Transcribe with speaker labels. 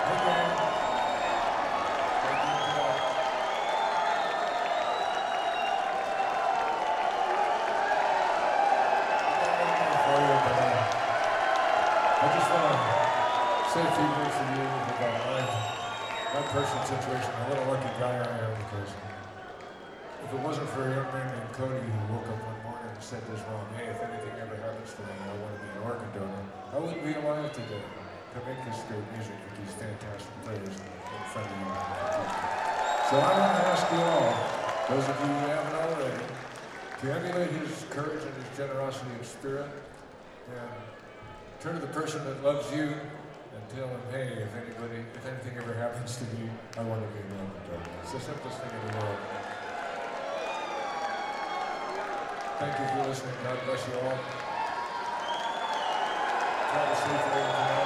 Speaker 1: I just want to say a few words to you about my personal situation. I'm a little lucky guy I am because if it wasn't for a young man named Cody who woke up one morning and said this wrong, hey, if anything ever happens to me, I want to be an organ donor, I wouldn't be alive today to make this great music with these fantastic players in front of you. So I want to ask you all, those of you who haven't already, to emulate his courage and his generosity of spirit, and turn to the person that loves you and tell him, hey, if anything ever happens to me, I want to be an organ donor. It's the simplest thing in the world. Thank you for listening. God bless you all. Try to stay for everything.